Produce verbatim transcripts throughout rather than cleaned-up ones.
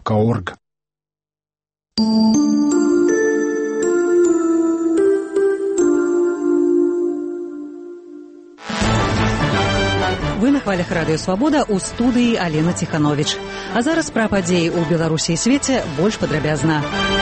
крапка орг. Вы на хвалях радыё «Свабода», у студыі Алена Ціхановіч. А зараз пра падзеі ў Беларусі і свеце больш падрабязна.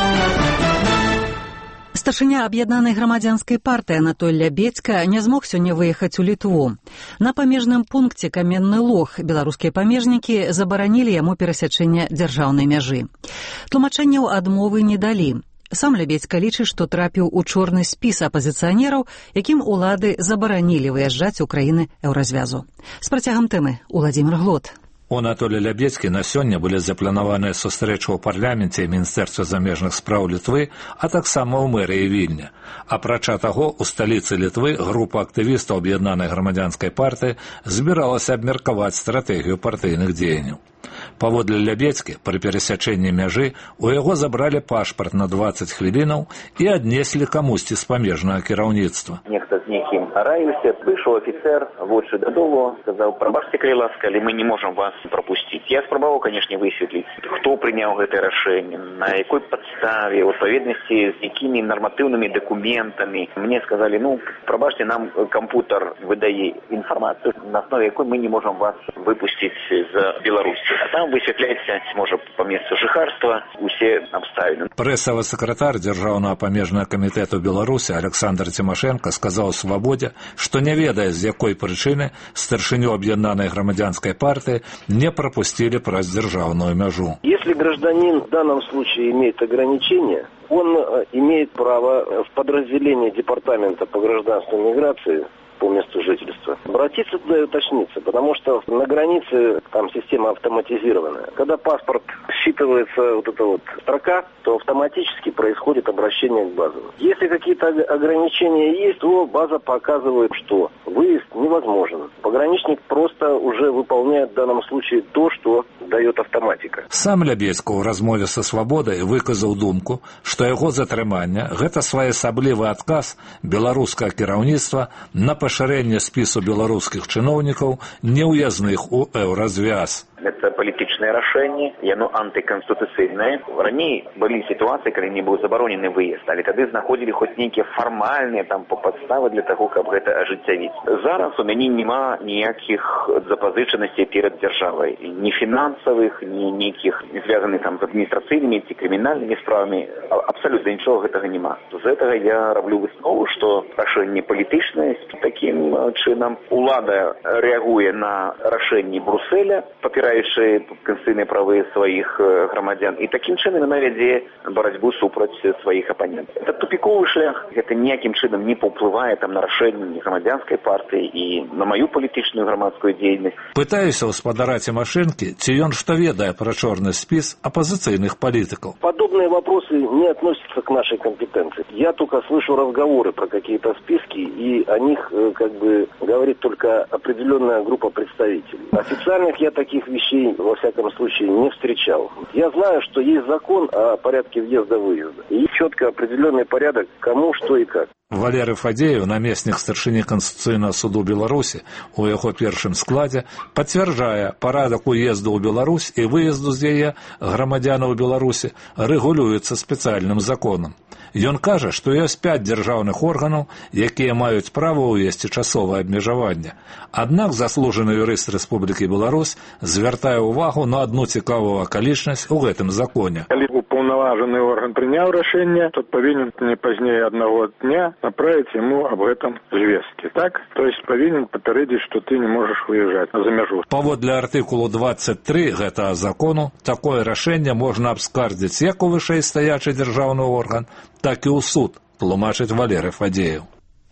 Старшыня аб'яднанай грамадзянскай партыі Анатоль Лябедзька не змог сёння выехаць у Літву. На памежным пункце Каменны Лог беларускія памежнікі забаранілі яму перасячэнне дзяржаўнай мяжы. Тлумачэнняў адмовы не далі. Сам Лябедзька лічыць, што трапіў у чорны спіс апазіцыянераў, якім улады забаранілі выязджаць у краіны еўразвязу. З працягам тэмы Уладзімір Глот. У Анатолія Лябедзькі на сёння былі запланаваныя сустрэчы ў парламенце і Міністэрстве замежных спраў Літвы, а таксама ў мэрыі Вільня. Апрача таго, у сталіцы Літвы група актывістаў аб'яднанай грамадзянскай партыі збіралася абмеркаваць стратэгію партыйных дзеянняў. Паводле Лябедзькі, пры перасячэнні мяжы у яго забралі пашпарт на дваццаць хвілінаў і аднеслі камусьці з памежнага кіраўніцтва. Нехта з некім раіўся, выйшаў афіцер, вочы дадолу, сказаў: «Прабачце, калі ласка, але мы не можам вас пропусціць». Я спрабаваў, канешне, высветліць, хто прыняў гэтае рашэнне, на якой падставе, у адпаведнасці з якімі нарматыўнымі дакументамі. Мне сказалі: «Ну, прабачце, нам кампутар выдае інфармацыю, на аснове якой мы не можам вас выпусціць з Беларусі». А там высвятляецца, можа, па месцу жыхарства усе абставіны. Прэсавы сакратар Дзяржаўнага памежнага камітэту Беларусі Александр Тимошенко сказаў «Свабодзе», што не ведае, з якой прычыны старшыню аб'яднанай грамадзянскай партыі не пропустили праз дзяржаўную мяжу. Если гражданин в данном случае имеет ограничения, он имеет право в подразделение Департамента по гражданству и миграции по месту жительства обратиться туда и уточниться, потому что на границе там система автоматизированная. Когда паспорт считывается вот эта вот строка, то автоматически происходит обращение к базам. Если какие-то ограничения есть, то база показывает, что выезд невозможен. Пограничник просто уже выполняет в данном случае то, что дает автоматика. Сам Лябедзька ў размове са «Свабодай» выказаў думку, што яго затрыманне – гэта своеасаблівы адказ беларускага кіраўніцтва на пашырэнне спісу беларускіх чыноўнікаў неўязных у еўразвяз. Это палітычнае рашэнне, яно антыканстытуцыйнае. Раней былі сітуацыі, калі не быў забаронены выезд, але тады знаходзілі хоць нейкія фармальныя там падставы для таго, каб гэта ажыццявіць. Зараз у мяне няма ніякіх запазычанасцей перад дзяржавай, ні фінансавых, ні нейкіх звязаных там з адміністрацыйнымі ці крымінальнымі справамі. Абсалютна нічога гэтага няма. З гэтага я раблю выснову, што рашэнне палітычнае. Такім чынам улада рэагуе на рашэнні Брюсселя, папіраючы конституцыйныя правы сваіх грамадзян, і такім чынам яна вядзе барацьбу супраць сваіх апанентаў. Это тупіковы шлях, гэта ніякім чынам не паўплывае там на рашэнне грамадзянскай партыі і на маю палітычную грамадскую дзейнасць. Пытаюся ў спадара Тимошенко, ці ён што ведае пра чорны спіс апозіцыйных палітыкаў. Подобные вопросы не относятся к нашей компетенции. Я только слышу разговоры про какие-то списки, и о них как бы говорит только определенная группа представителей. Официальных я таких вещей, во всяком случае, не встречал. Я знаю, что есть закон о порядке въезда-выезда. И четко определенный порядок, кому, что и как. Валерый Фадеев, намеснік старшыні Конституцыйнага суду Беларусі, у яго першым складзе пацвярджае, парадак уезду ў Беларусь і выезду з яе грамадзянаў Беларусі рэгулюецца спецыяльным законам. Ён кажа, што ёсць пяць дзяржаўных органаў, якія маюць права ўвесці часовае абмежаванне. Аднак заслужаны юрыст Рэспублікі Беларусь звяртае ўвагу на адну цікавую акалічнасць у гэтым законе. Калі упаўнаважаны орган прыняў рашэнне, то павінен не пазней аднаго дня направить ему об этом звестки. Так? То есть повинен папярэдзіць, что ты не можешь выезжать за мяжу. Паводле артыкулу двадцать три гэтага закону, такое рашэнне можна абскардзіць як у вышэйстаячы дзяржаўны орган, так і ў суд, тлумачыць Валерый Фадеев.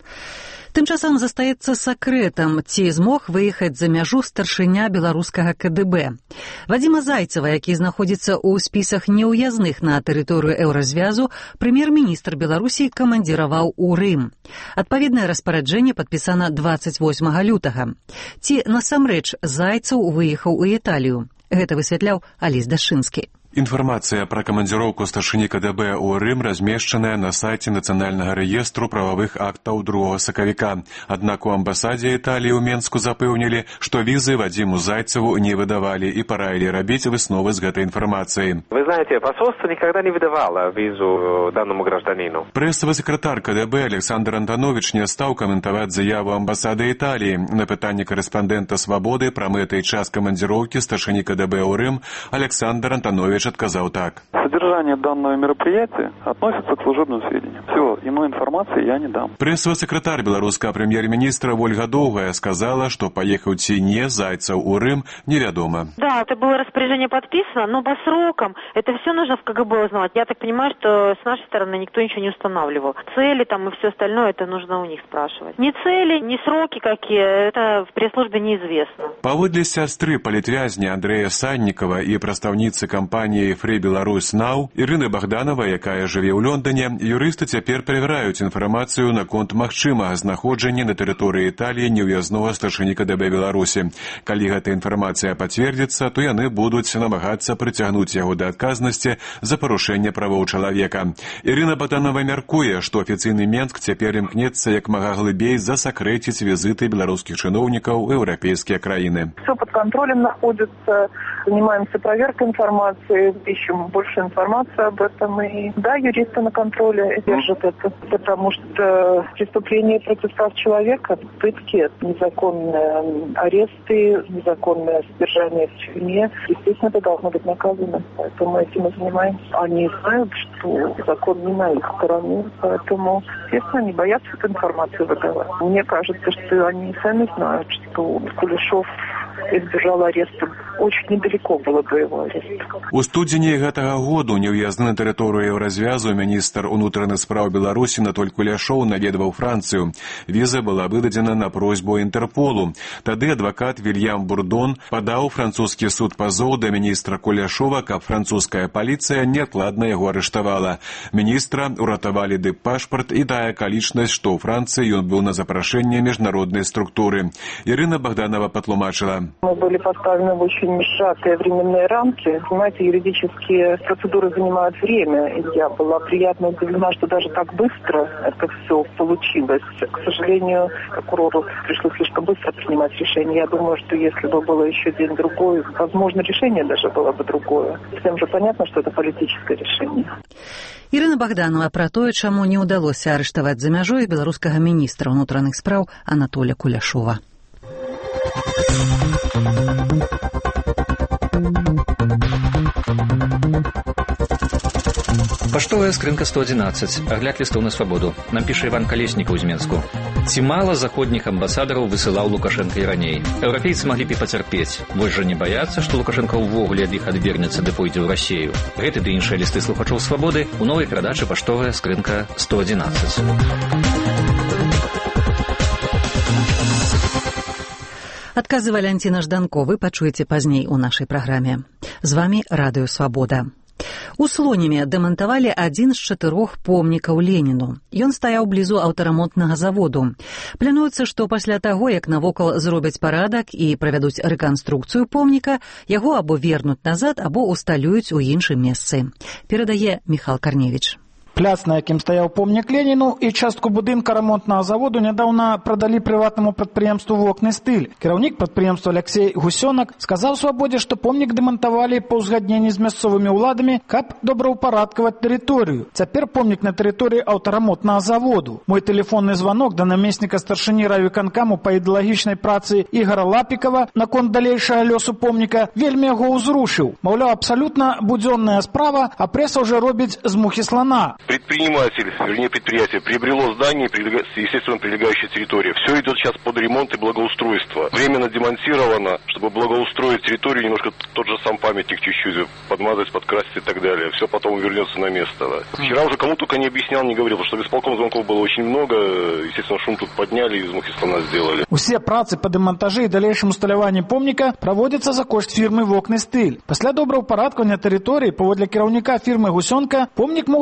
Тым часам застаецца сакрэтам, ці змог выехаць за мяжу старшыня беларускага ка дэ бэ. Вадзіма Зайцева, які знаходзіцца ў спісах неўязных на тэрыторыю еўразвязу, прэм'ер-міністр Беларусі камандзіраваў у Рым. Адпаведнае распараджэнне падпісана двадцать восьмага лютага. Ці насамрэч Зайцаў выехаў у Італію? Гэта высвятляў Аліс Дашынскі. Інфармацыя пра камандзіроўку старшыні КДБ ў Рым размешчаная на сайце Нацыянальнага рэестру прававых актаў другога сакавіка. Аднак у амбасадзе Італіі ў Менску запэўнілі, што візы Вадзіму Зайцеву не выдавалі і параілі рабіць высновы з гэтай інфармацыі. Вы знаете, посольство никогда не выдавало визу данному гражданину. Прэсавы сакратар КДБ Александр Антанович не стаў каментаваць заяву амбасады Італіі. На пытанне корэспандэнта «Свабоды» пра мэты і час камандзіроўкі старшыні КДБ ў Рым Александр Антанович отказал так. Содержание данного мероприятия относится к служебным сведениям. Все, иной информации я не дам. Прессовый секретарь белорусского премьер-министра Ольга Долгая сказала, что поехал ці не Зайцев у Рым неведомо. Да, это было распоряжение подписано, но по срокам это все нужно в КГБ узнавать. Я так понимаю, что с нашей стороны никто ничего не устанавливал. Цели там и все остальное, это нужно у них спрашивать. Ни цели, ни сроки какие, это в пресс-службе неизвестно. Паводле сястры палітвязня Андрея Санникова и прадстаўніцы кампании Free Belarus Now Ірыны Богданова, якая жыве ў Лондоне, юрысты цяпер перавяраюць інфармацыю наконт магчымага знаходжання на тэрыторыі Італіі неўязнога старшыні КДБ Беларусі. Калі гэта інфармацыя пацвердзіцца, то яны будуць намагацца прыцягнуць яго да адказнасці за парушэнне правоў чалавека. Ірына Богданова мяркуе, што афіцыйны Менск цяпер імкнецца як мага глыбей засакрэціць візіты беларускіх чыноўнікаў у еўрапейскія краіны. Все под контролем находится, занимаемся проверкой информации, ищем больше информации об этом. И да, юристы на контроле держат это, потому что преступления против прав человека, пытки, незаконные аресты, незаконное содержание в тюрьме, естественно, это должно быть наказано. Поэтому этим мы занимаемся. Они знают, что закон не на их стороне, поэтому, естественно, они боятся эту информацию выдавать. Мне кажется, что они сами знают, что Кулешов избежал ареста. Очень недалеко было до его ареста. У студзені гэтага году неўязны на тэрыторыю развязу міністр унутраных спраў Беларусі Анатоль Куляшоў наведваў Францыю. Віза была выдадзена на просьбу Інтэрполу. Тады адвакат Вільям Бурдон падаў французскі суд пазоў да міністра Куляшова, каб французская паліцыя неадкладна яго арыштавала. Міністра уратавалі дыппашпарт і тая акалічнасць, што ў Францыі ён быў на запрашэнне міжнароднай структуры. Ірына Богданова патлумачыла. Мы были поставлены в очень сжатые временные рамки. Понимаете, юридические процедуры занимают время. И я была приятно удивлена, что даже так быстро это все получилось. К сожалению, прокурору пришлось слишком быстро принимать решение. Я думаю, что если бы было еще день-другой, возможно, решение даже было бы другое. Всем же понятно, что это политическое решение. Ірына Богданова пра тое, чаму не ўдалося арыштаваць за мяжой беларускага міністра ўнутраных спраў Анатоля Куляшова. Паштовая скрынка сто одиннадцать. Агляд лістоў на свабоду. Нам піша Іван Калеснікаў з Менску. Ці мала заходніх амбасадараў высылаў Лукашенка і раней? Еўрапейцы маглі б і пацярпець. Вось жа не баяцца, што Лукашенка ўвогуле ад іх адвернецца ды пойдзе ў Расею. Гэты ды іншыя лісты слухачоў свабоды у новай перадачы паштовая скрынка сто одиннадцать. Адказы Валянціна Жданко вы пачуеце пазней у нашай праграме. З вамі Радыё Свабода. У Слонеме дэмантавалі адзін з чатырох помнікаў Леніну. Ён стаяў блізу аўтарамонтнага заводу. Плануецца, што пасля таго, як навокал зробяць парадак і правядуць рэканструкцыю помніка, яго або вернуць назад, або усталююць у іншым месцы. Перадае Міхал Карневіч. Пляц, на якім стаяў помнік Леніну, і частку будынка рамонтнага заводу нядаўна прадалі прыватнаму прадпрыемству «Вокны стыль». Кіраўнік прадпрыемства Алексей Гусёнак сказаў Свабодзе, што помнік дэмантавалі па ўзгадненні з мясцовымі ўладамі, каб добраўпарадкаваць тэрыторыю. Цяпер помнік на тэрыторыі аўтарамонтнага заводу. Мой тэлефонны званок да намесніка старшыні райвыканкаму па ідэалагічнай працы Ігара Лапікава наконт далейшага лёсу помніка вельмі яго ўзрушыў. Маўляў, абсалютна будзённая справа, а преса ўжо робіць з мухі слана. Предприниматель, вернее предприятие, приобрело здание и, естественно, прилегающая территория. Все идет сейчас под ремонт и благоустройство. Временно демонтировано, чтобы благоустроить территорию, немножко тот же сам памятник чуть-чуть подмазать, подкрасить и так далее. Все потом вернется на место. Да. Вчера уже кому только не объяснял, не говорил, потому что бесполком звонков было очень много. Естественно, шум тут подняли и из мухи слона сделали. Усе працы по дэмантажы і далейшым усталяванні помніка праводзяцца за кошт фірмы «Вокны стыль». Пасля добраўпарадкавання тэрыторыі, паводле кіраўніка фірмы Гусёнка, помнік могуць вярнуць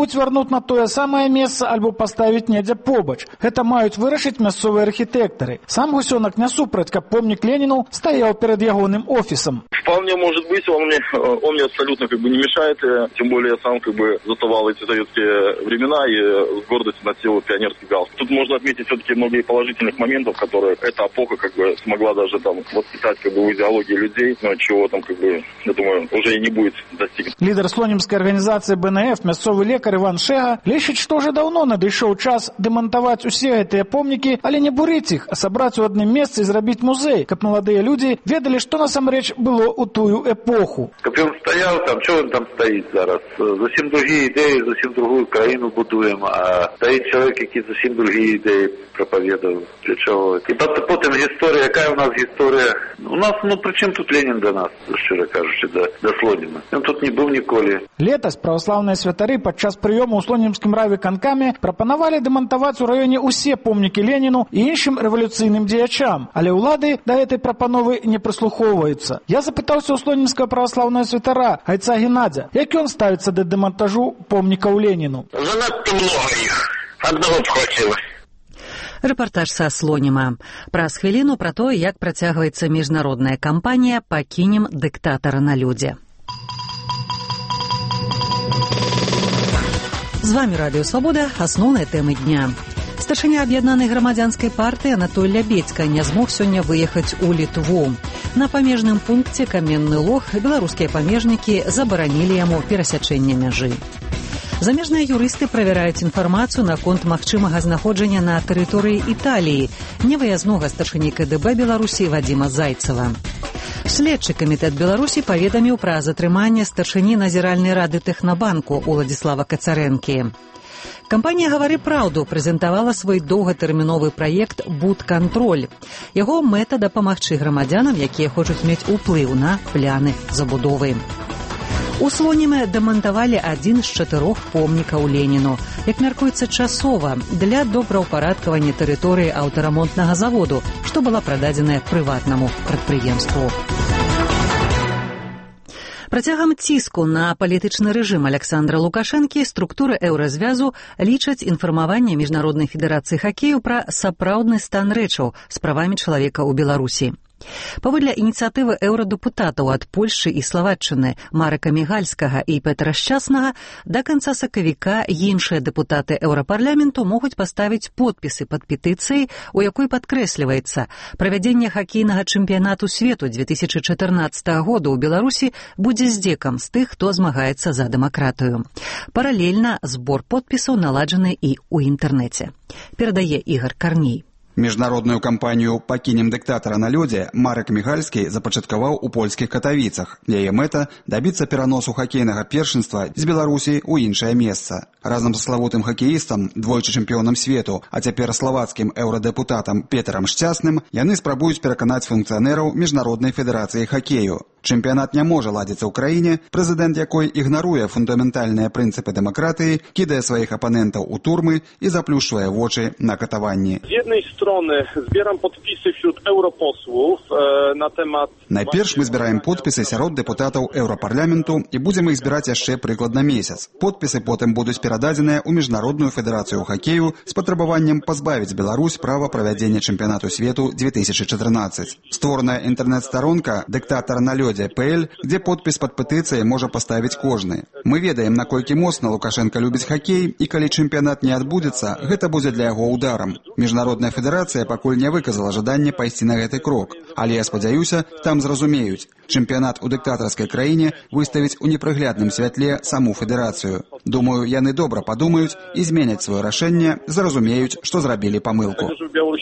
пакінуць на тое самае месца альбо паставіць недзе побач. Гэта маюць вырашыць мясцовыя архітэктары. Сам Гусёнак не супраць, каб помнік Леніну стаяў перед ягоным офісам. Вполне может быть, он мне, он мне абсолютно как бы не мешает, тем более я сам как бы заставал эти советские времена и с гордостью носил пионерский галстук. Тут можно отметить все-таки много и положительных моментов, которые эта эпоха как бы смогла даже там воспитать как бы в идеологии людей, но чего там как бы, я думаю, уже и не будет достигнуто. Лидер слонімскай организации Б Н Ф, мясцовы лекар Иван Шега, лічыць, што уже давно надышоў час дэмантаваць усе гэтыя помнікі, але не бурыць іх, а сабраць у адным месцы і зрабіць музей, каб маладыя людзі ведалі, што насамрэч было у тую эпоху. Каб ён стаяў там, чого він там стоїть зараз? Зовсім другі ідеї, зовсім другу країну будуємо, а стоїть чоловік, який зовсім другі ідеї проповідав. Для чого? І потім історія, яка у нас історія? У нас, ну, при чим тут Ленін до нас, щиро кажучи, до, до Слоніма? Він тут не був ніколи. Летась правослаўныя святары падчас прыёму ў слонімскім райвыканкаме прапанавалі дэмантаваць у раёне ўсе помнікі Леніну і іншым рэвалюцыйным дзеячам, але ўлады да гэтай прапановы не прыслухоўваюцца. Я запытаўся ў слонімскага праваслаўнага святара Гайца Геннадзя, як ён ставіцца да дэмантажу помнікаў Леніну. Занадто много іх. Аднаго б хватило. Рэпартаж са Слоніма. Праз хвіліну пра тое, як працягваецца міжнародная кампанія «Пакінем дыктатара на людзе». З вами Радыё Свабода, асноўныя тэмы дня. Старшыня аб'яднанай грамадзянскай партыі Анатоль Лябедзька не змог сёння выехаць у Літву. На памежным пункце Каменны Лог беларускія памежнікі забаранілі яму перасячэнне мяжы. Замежныя юрысты правяраюць інфармацыю наконт магчымага знаходжання на тэрыторыі Італіі невыязнога старшыні Ка Дэ Бэ Беларусі Вадзіма Зайцева. Следчы камітэт Беларусі паведаміў пра затрыманне старшыні назіральнай рады Тэхнабанку Уладзіслава Кацарэнкі. Кампанія «Гавары праўду» прэзентавала свой доўгатэрміновы праект «Будкантроль». Яго мэта дапамагчы грамадзянам, якія хочуць мець уплыў на пляны забудовы. У Слоніме дэмантавалі адзін з чатырох помнікаў Леніну. Як мяркуецца, часова для добраўпарадкавання тэрыторыі аўтарамонтнага заводу, што была прададзеная прыватнаму прадпрыемству. Працягам ціску на палітычны рэжым Аляксандра Лукашэнкі структуры еўразвязу лічаць інфармаванне Міжнароднай федэрацыі хакею пра сапраўдны стан рэчаў з правамі чалавека ў Беларусі. Паводле ініцыятывы еўрадэпутатаў ад Польшчы і Славаччыны Марека Мігальскага і Петра Шчаснага да канца сакавіка іншыя дэпутаты еўрапарламенту могуць паставіць подпісы пад петыцыяй, у якой падкрэсліваецца, правядзенне хакейнага чэмпіянату свету две тысячы чатырнаццатага года ў Беларусі будзе здзекам з тых, хто змагаецца за дэмакратыю. Паралельна збор подпісаў наладжаны і ў інтэрнэце. Перадае Ігар Карней. Міжнародную кампанію «Пакінем дыктатара на людзе» Марек Мігальскі запачаткаваў у польскіх Катавіцах. Яе мэта – дабіцца пераносу хакейнага першынства з Беларусі ў іншае месца. Разам са славутым хакеістам, двойчы чэмпіёнам свету, а цяпер славацкім еўрадэпутатам Петрам Шчасным, яны спрабуюць пераканаць функцыянераў Міжнароднай федэрацыі хакею. Чэмпіянат не можа ладзіцца ў краіне, прэзідэнт якой ігнаруе фундаментальныя прынцыпы дэмакратыі, кідае сваіх апанентаў у турмы і заплюшчвае вочы на катаванні. З jednej strony zbieram podpisy wśród europosłów e, na temat... Найперш мы збіраем подпісы сярод дэпутатаў еўрапарламенту і будзем іх збіраць яшчэ прыкладна месяц. Подпісы потым будуць перададзеныя ў Міжнародную федэрацыю хакею з патрабаваннем пазбавіць Беларусь права правядзення чэмпіянату свету две тысячи чатырнаццаць. Створаная інтэрнэт-старонка «Дыктатар на лёдзе точка пэ эль», где подпіс пад петыцыяй можа паставіць кожны. Мы ведаем, наколькі моцна Лукашенко любіць хакей, і калі чэмпіянат не адбудзецца, гэта будзе для яго ударам. Міжнародная федэрацыя пакуль не выказала жаданне пайсці на гэты крок. Але я спадзяюся, там зразумеюць. Чэмпіянат у дыктатарскай краіне выставіць у непрыглядным святле саму федэрацыю. Думаю, яны добра падумаюць і зменяць сваё рашэнне, зразумеюць, што зрабілі памылку.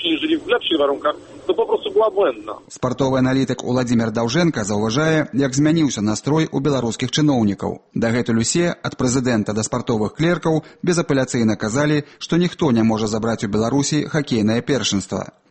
Спартовы аналітык Уладзімір Даўжэнка заўважае, як змяніўся настрой у беларускіх чыноўнікаў. Дагэтуль усе, ад прэзідэнта да спартовых клеркаў, безапеляцыйна казалі, што ніхто не можа забраць у Беларусі хакейнае першынства.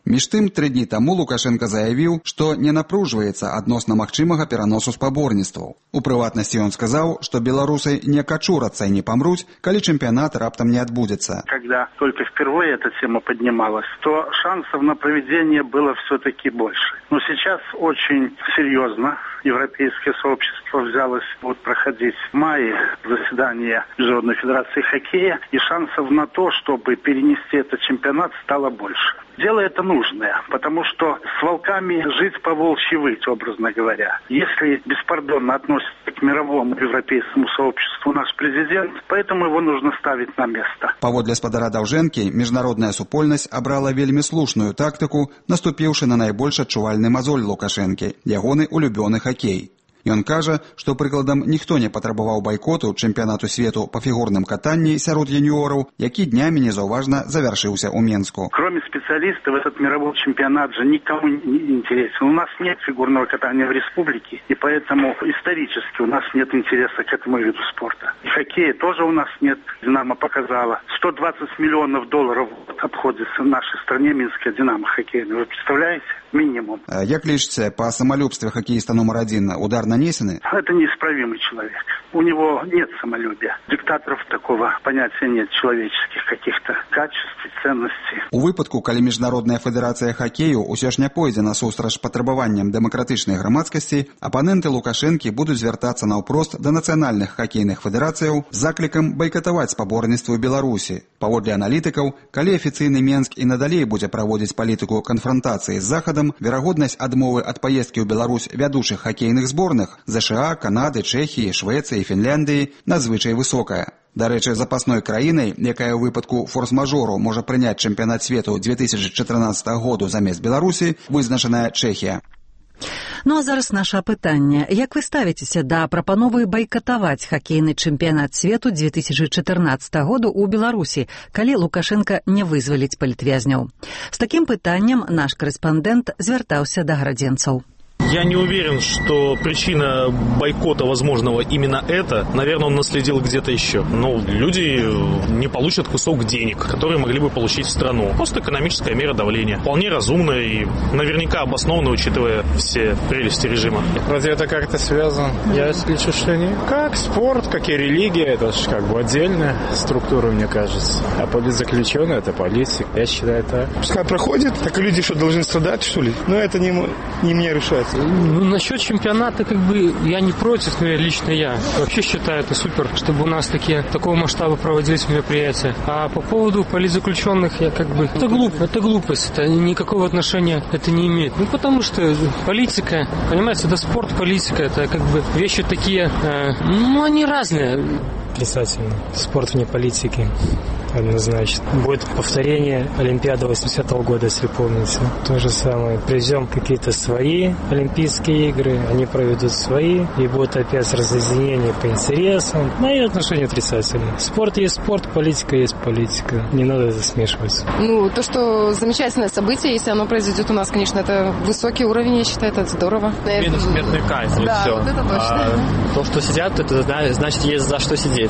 Між тым, тры дні таму Лукашенко заявіў, што не напружваецца адносна магчымага пераносу спаборніцтваў. У прыватнасці ён сказаў, што беларусы не качурацца і не памруць, калі чэмпіянат раптам не адбудзецца. Когда только впервые эта тема поднималась, то шансов на проведение было все-таки больше. Но сейчас очень серьезно европейское сообщество взялось вот проходить в мае заседание Международной федерации хоккея, и шансов на то, чтобы перенести этот чемпионат, стало больше. Дело это нужное, потому что с волками жить по-волчьи выть, образно говоря. Если беспардонно относится к мировому европейскому сообществу наш президент, поэтому его нужно ставить на место. Паводле спадара Даўжэнкі, міжнародная супольнасць абрала вельмі слушную тактыку, наступіўшы на найбольш адчувальны мазоль Лукашэнкі, ягоны улюбёны хакей. Ён кажа, што прыкладам ніхто не патрабаваў байкоту чэмпіянату свету па фігурным катанні сярод юніораў, які днямі незаўважна завяршыўся ў Менску. Кроме специалистов, этот мировой чемпионат же никому не интересен. У нас нет фигурного катания в республике, и поэтому исторически у нас нет интереса к этому виду спорта. И хоккея тоже у нас нет. «Динамо» показала. сто двадцать миллионов долларов обходится в нашей стране Минская «Динамо» хоккейная. Вы представляете? Минимум. А як лічыце, па самалюбстве хоккеиста номер один удар нанесены? Это неисправимый человек. У него нет самолюбия. Диктаторов такого понятия нет, человеческих каких-то качеств и ценностей. У выпадку, калі Міжнародная федэрацыя хакею ўсё ж не пойдзе насустрач патрабаванням дэмакратычнай грамадскасці, апаненты Лукашэнкі будуць звяртацца наўпрост да нацыянальных хакейных федэрацыяў з заклікам байкатаваць спаборніцтвы Беларусі. Паводле аналітыкаў, калі афіцыйны Менск і надалей будзе праводзіць палітыку канфрантацыі з Захадам, верагоднасць адмовы ад паездкі ў Беларусь вядучых хакейных зборных ЗША, Канады, Чэхіі, Швецыі, Фінляндыі надзвычай высокая. Дарэчы, запасной краінай, якая ў выпадку форс-мажору можа прыняць чэмпіянат свету две тысячи чатырнаццатага году замест Беларусі, вызначаная Чэхія. Ну а зараз наше пытанне. Як вы ставіцеся да прапановы байкатаваць хакейны чэмпіянат свету две тысячи чатырнаццатага году ў Беларусі, калі Лукашенко не вызваліць палітвязняў? З такім пытаннем наш корэспандэнт звяртаўся да градзенцаў. Я не уверен, что причина бойкота возможного именно это. Наверное, он наследил где-то еще. Но люди не получат кусок денег, которые могли бы получить в страну. Просто экономическая мера давления. Вполне разумная и наверняка обоснованная, учитывая все прелести режима. Разве это как-то связано? Я исключу, что не. Как спорт, как и религия, это же как бы отдельная структура, мне кажется. А политзаключенный — это политик. Я считаю, это... Пускай проходит, так и люди что, должны страдать, что ли? Но это не, не мне решать. Ну, насчет чемпионата, как бы, я не против, но лично я вообще считаю это супер, чтобы у нас такие, такого масштаба проводились мероприятия. А по поводу политзаключенных, я как бы, это глупо, это глупость, это никакого отношения это не имеет. Ну, потому что политика, понимаете, да, спорт, политика, это как бы вещи такие, э, ну, они разные. Отрицательно. Спорт вне политики. Однозначно. Будет повторение Олимпиады восьмидесятого года, если помните. То же самое. Привезем какие-то свои Олимпийские игры, они проведут свои, и будет опять разъединение по интересам. Мои отношения отрицательные. Спорт есть спорт, политика есть политика. Не надо это смешивать. Ну, то, что замечательное событие, если оно произойдет у нас, конечно, это высокий уровень, я считаю, это здорово. Минус смертный казнь, да, все. Вот это точно. А, то, что сидят, это значит, есть за что сидеть.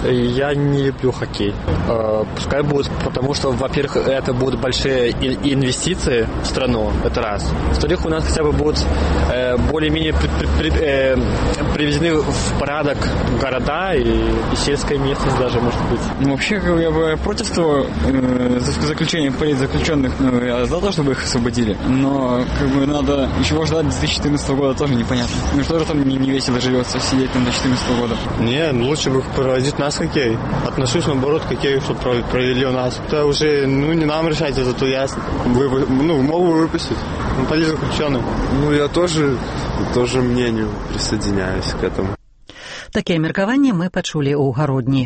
Я не люблю хоккей. Пускай будет, потому что, во-первых, это будут большие инвестиции в страну, это раз. Во-вторых, у нас хотя бы будут э, более-менее при, при, при, э, приведены в порядок города и, и сельская местность даже, может быть. Ну, вообще, как бы, я бы против того э, заключения политзаключенных, ну, я за то, чтобы их освободили, но как бы надо еще ждать две тысячи четырнадцатого года, тоже непонятно. Ну, что же там не, не весело живется сидеть там до две тысячи четырнадцатого года? Не, лучше бы проводить нас хоккей. Отношусь, наоборот, к хоккею, чтобы провели у нас. Это уже, ну, не нам решать, это то ясно. Вы, ну, могу выпустить. Ну, политзаключенных. Ну, я тоже, тоже мнению присоединяюсь к этому. Такие меркаванні мы пачулі ў гародні.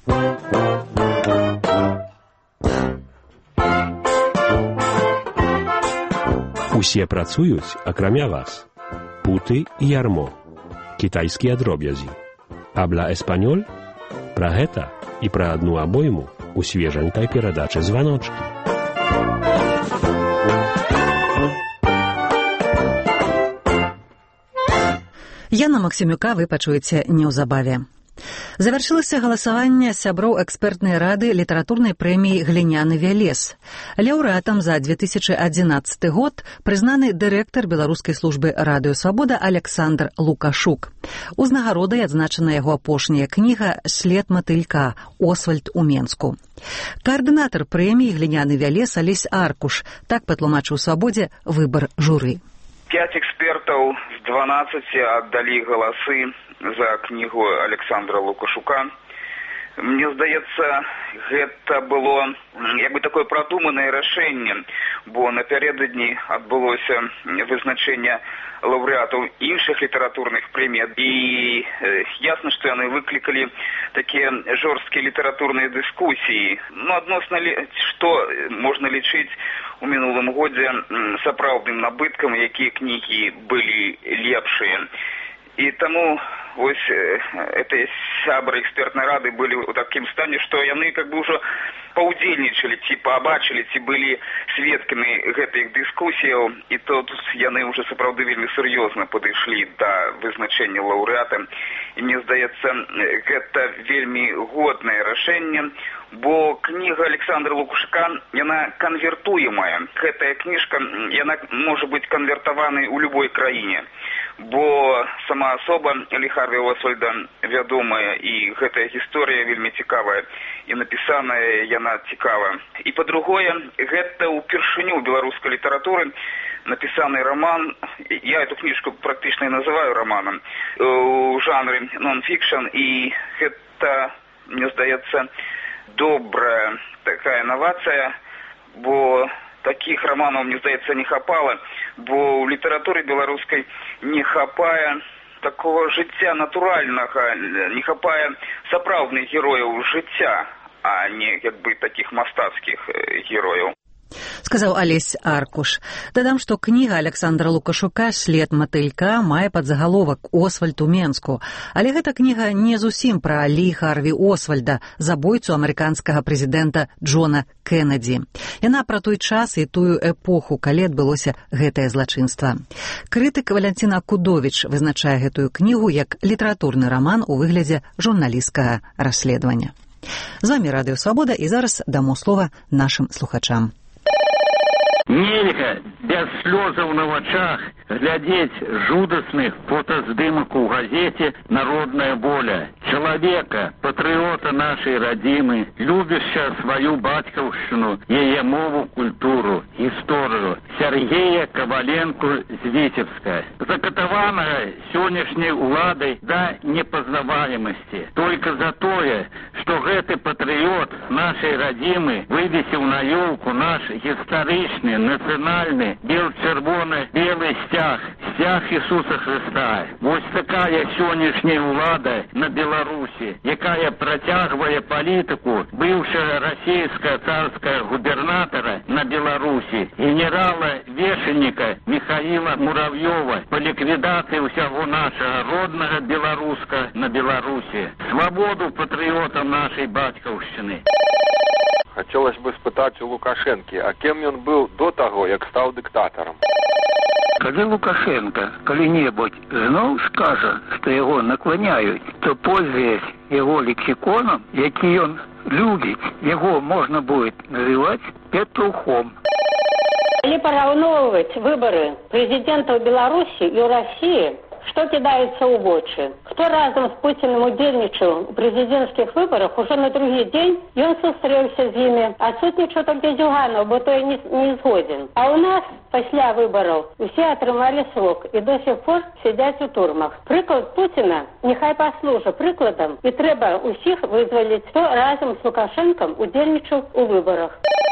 Усе працуюць, акрамя вас. Путы і ярмо. Кітайскія дробязі. Habla español? Пра гэта і пра адну абойму у свежанькай перадачы «Званочкі». Яна Максімюка вы пачуеце неўзабаве. Завяршылася галасаванне сяброў экспертнай рады літаратурнай прэміі «Гліняны вялес». Лаўрэатам за две тысячи адзінаццаты год прызнаны дырэктар беларускай службы «Радыё Свабода» Александр Лукашук. Узнагародай адзначана яго апошняя кніга «След матылька. Освальд у Менску». Каардынатар прэміі «Гліняны вялес» Алесь Аркуш так патлумачыў «Свабодзе» выбар журы. Пять экспертаў з дванаццаці аддалі галасы за кнігу Александра Лукашука. Мне здаецца, гэта было як бы такое прадуманае рашэнне, бо напярэдадні адбылося вызначэнне лаўрэатаў іншых літаратурных прэмій, і э, ясна, што яны выклікалі такія жорсткія літаратурныя дыскусіі. Ну, адносна, што можна лічыць у мінулым годзе сапраўдным набыткам, якія кнігі былі лепшыя. І таму вось этой сябры экспертнай рады былі ў такім стане, што яны как бы ўжо паўдзельнічалі, ці пабачылі, ці былі сведкамі гэтых дыскусіяў, і тут яны ўжо сапраўды вельмі сур'ёзна падышлі да вызначэння лаўрэата. І мне здаецца, гэта вельмі годнае рашэнне, бо кніга Александра Лукашука, яна канвертуемая. Гэтая кніжка, яна можа быць канвертаванай у любой краіне, бо сама асоба Лі Харві Освальда вядомая, і гэтая гісторыя вельмі цікавая, і напісаная яна цікава. І па-другое, гэта ўпершыню беларускай літаратуры напісаны роман, я эту кніжку практычна і называю романам, у жанры нон-фікшн, і гэта, мне здаецца, добрая такая инновация, бо таких романов, мне здаецца, не хапала, бо в литературе белорусской не хапая такого жыцця натурального, не хапая сапраўдных героев жыцця, а не как бы таких мастацких героев. Сказаў Алесь Аркуш. Дадам, што кніга Александра Лукашука «След матылька» мае падзагаловак «Освальд у Менску». Але гэта кніга не зусім пра Лі Харві Освальда, забойцу амерыканскага прэзідэнта Джона Кеннеді. Яна пра той час і тую эпоху, калі адбылося гэтае злачынства. Крытык Валянціна Кудовіч вызначае гэтую кнігу як літаратурны раман у выглядзе журналісцкага расследавання. З вамі Радыё Свабода, і зараз дамо слова нашым слухачам. Нельга без слёзаў на вачах глядзець жудасных фотаздымак у газеце «Народная воля». Чалавека, патрыота нашай радзімы, любяща сваю бацькаўшчыну, яе мову, культуру, гісторыю, Сергея Коваленко з Віцебска, закатаванага сённяшняй уладай да непазнаваемасці. Только за тое, што гэты патрыот нашай радзімы вывесіў на ёлку наш гістарычны, нацыянальны, бел-чырвоны-белы сцяг, сцяг Ісуса Христа. Вось такая сённяшняя ўлада на Беларусі, якая працягвае палітыку быўшага расійскага царскага губернатара на Беларусі, генерала-вешальніка Михаила Муравьёва по ліквідацыі ўсяго нашага роднага беларуска на Беларусі. Свабоду патрыётам нашай бацькаўшчыны. Хотелось бы спытаць у Лукашэнкі, а кем ён быў до таго, як стаў дыктатарам? Калі Лукашенко калі-небудзь зноў скажа, што яго накланяюць, то, пользуясь яго лексіконам, які ён любіць, яго можна будет называць петухом. Калі параўноўваць выборы прэзідэнтаў Беларусі і России, что кидается в очи? Кто разом с Путиным удельничал в президентских выборах, уже на другий день он сустрелся с ними. Отсутничал только Зюганов, бо той не, не згоден. А у нас після выборов все отрымали срок и до сих пор сидят у турмах. Приклад Путина нехай послужит прикладом, и треба усіх вызволить, кто разом с Лукашенком удельничал у выборах.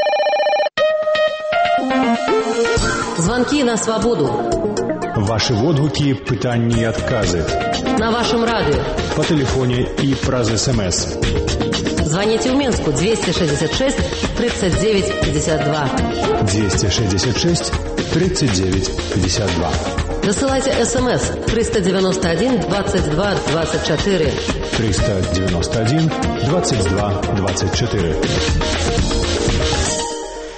Звонки на свободу. Ваши водгукі, пытанні і адказы. На вашем радио. По телефоне и праз СМС. Звоните в Минску двести шестьдесят шесть тридцать девять пятьдесят два. двести шестьдесят шесть тридцать девять пятьдесят два. Досылайте СМС триста девяносто один двадцать два двадцать четыре. триста девяносто один двадцать два двадцать четыре. І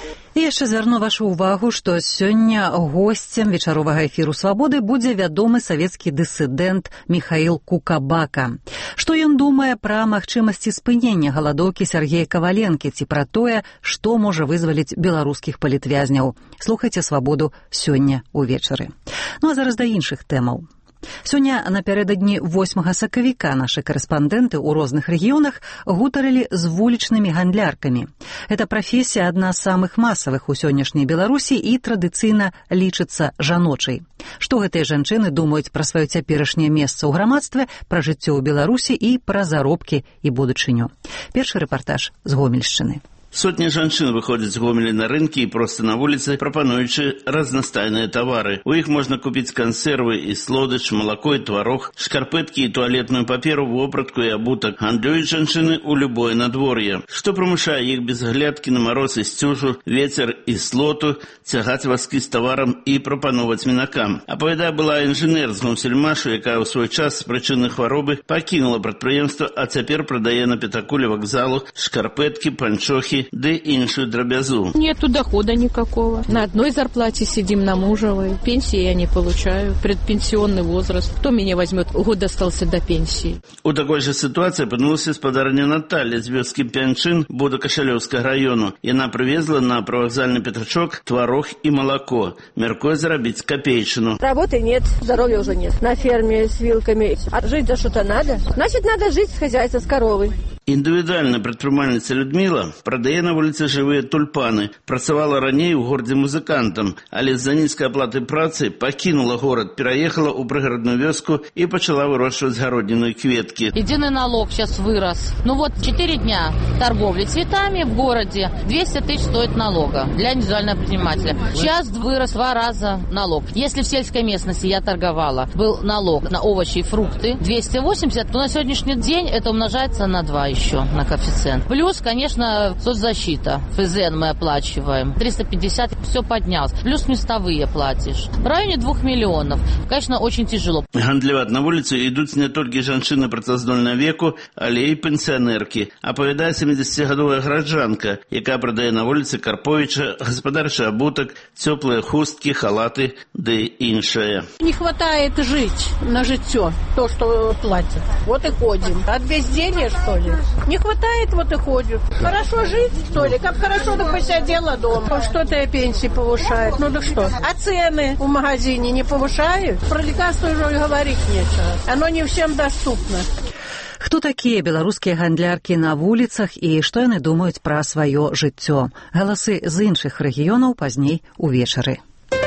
І яшчэ звярну вашу ўвагу, што сёння госцем вечаровага эфіру «Свабоды» будзе вядомы савецкі дысідэнт Міхаіл Кукабака. Што ён думае пра магчымасці спынення галадоўкі Сергея Каваленкі ці пра тое, што можа вызваліць беларускіх палітвязняў. Слухайце «Свабоду» сёння ўвечары. Ну а зараз да іншых тэмаў. Сёння напярэдадні восьмага сакавіка нашы карэспандэнты ў розных рэгіёнах гутарылі з вулічнымі гандляркамі. Эта прафесія адна з самых масавых у сённяшняй Беларусі і традыцыйна лічыцца жаночай. Што гэтыя жанчыны думаюць пра сваё цяперашняе месца ў грамадстве, пра жыццё ў Беларусі і пра заробкі і будучыню. Першы рэпартаж з Гомельшчыны. Сотни жанчын выходят с Гомеля на рынки и просто на улице, пропонуючи разнастайные товары. У их можно купить консервы и слодыч, молоко и творог, шкарпетки и туалетную паперу, вопратку и обуток. Гандлюют жанчыны у любое надворье. Что промышая их без глядки на мороз и стюжу, ветер и слоту, тягать воски с товаром и пропановать минакам. Аповідає была інженер з Гомсельмашу, яка у свой час з причини хвороби покинула предприемство, а теперь продає на Пятакуле вокзалу шкарпетки, панчохи, да и иншую дробязу. Нету дохода никакого. На одной зарплате сидим, на мужевой. Пенсии я не получаю. Предпенсионный возраст. Кто меня возьмет? Год остался до пенсии. У такой же ситуации опинулась господарня Наталья з вёски Пянчин Будо-Кошелевского району. И она привезла на провокзальный пятачок творог и молоко. Меркой заработать копеечину. Работы нет, здоровья уже нет. На ферме с вилками. А жить за что-то надо? Значит, надо жить с хозяйства, с коровой. Індывідуальна прадпрымальніца Людмила прадае на вуліцы жывыя тульпаны. Працавала раней у горадзе музыкантам, але з-за нізкай аплаты працы пакінула горад, пераехала ў прыгарадную вёску і пачала вырошчваць гародніну і кветкі. Единый налог сейчас вырос. Ну вот четыре дня торговли цветами в городе, двести тысяч стоит налога для индивидуального предпринимателя. Сейчас вырос два раза налог. Если в сельской местности я торговала, был налог на овощи и фрукты двести восемьдесят, то на сегодняшний день это умножается на два еще на коэффициент. Плюс, конечно, соцзащита. ФЗН мы оплачиваем. триста пятьдесят, все поднялось. Плюс местовые платишь. В районе двух миллионов. Конечно, очень тяжело. Гандляваць на вуліцы ідуць не толькі жанчыны працаздольнага веку, але і пенсіянеркі. Аповідае сямідзесяцігадовая граджанка, якая прадае на вуліцы Карповича гаспадарчы абутак, цёплыя хусткі, халаты ды іншае. Не хватает жить на житье, то, что платят. Вот и ходим. От безделья, что ли? Не хватает, вот и ходят. Хорошо жить, что ли? Как хорошо, так посидела дома. Что-то и пенсии повышают. Ну да что? А цены в магазине не повышают? Про лекарства уже говорить нечего. Оно не всем доступно. Хто такія беларускія гандляркі на вуліцах і што яны думаюць пра сваё жыццё? Галасы з іншых рэгіёнаў пазней увечары.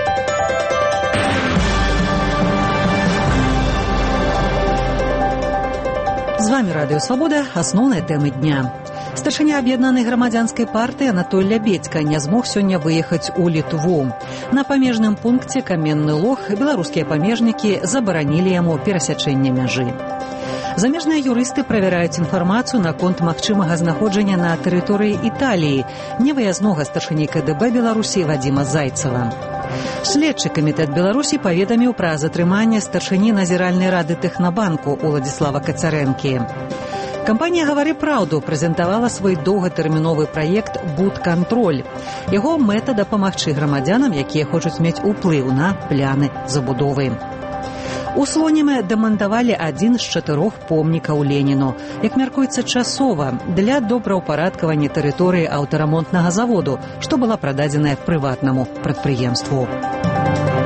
З вами Радыё Свабода, асноўныя тэмы дня. Старшыня аб'яднанай грамадзянскай партыі Анатоль Лябедзька не змог сёння выехаць у Літву. На памежным пункце Каменны Лог беларускія памежнікі забаранілі яму перасячэнне мяжы. Замежныя юрысты правяраюць інфармацыю наконт магчымага знаходжання на тэрыторыі Італіі невыязнога старшыні ка дэ бэ Беларусі Вадзіма Зайцева. Следчы камітэт Беларусі паведаміў пра затрыманне старшыні назіральнай рады Тэхнабанку Уладзіслава Кацарэнкі. Кампанія «Гавары праўду» прэзентавала свой доўгатэрміновы праект «Будкантроль». Яго мэта дапамагчы грамадзянам, якія хочуць мець уплыў на пляны забудовы. У Слоніме дэмантавалі адзін з чатырох помнікаў Леніну, як мяркуецца часова, для добраўпарадкавання тэрыторыі аўтарамонтнага заводу, што была прададзеная прыватнаму прадпрыемству.